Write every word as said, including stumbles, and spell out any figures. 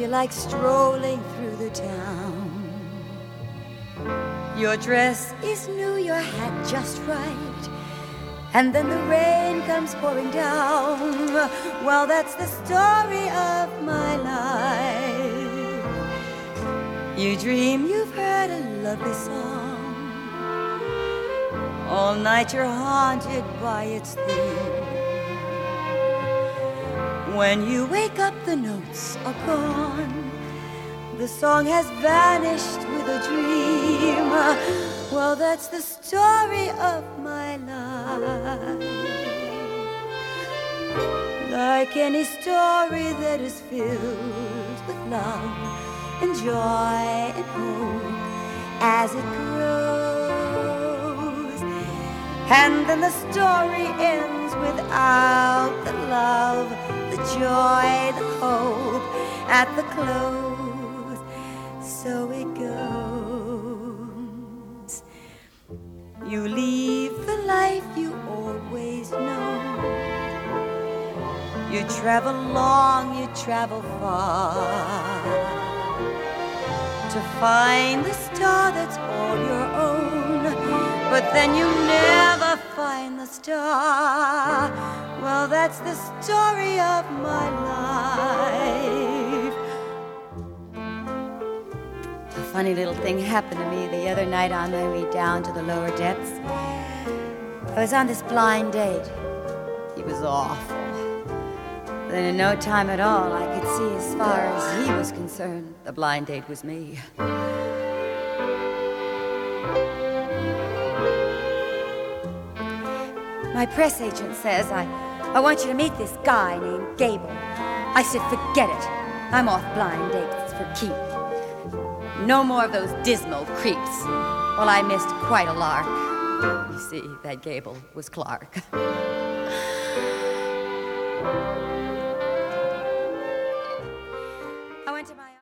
feel like strolling through the town. Your dress is new, your hat just right, and then the rain comes pouring down. Well, that's the story of my life. You dream you've heard a lovely song. All night you're haunted by its theme. When you wake up, the notes are gone. The song has vanished with a dream. Well, that's the story of my life. Like any story that is filled with love and joy and hope as it grows. And then the story ends without the love, the joy, the hope at the close. So it goes. You leave the life you always know. You travel long, you travel far, to find the star that's all your own. But then you never find the star. Well, that's the story of my life. A funny little thing happened to me the other night on my way down to the lower depths. I was on this blind date. He was awful. Then in no time at all, I could see as far as he was concerned, the blind date was me. My press agent says, I, I want you to meet this guy named Gable. I said, forget it. I'm off blind dates for keep. No more of those dismal creeps. Well, I missed quite a lark. You see, that Gable was Clark.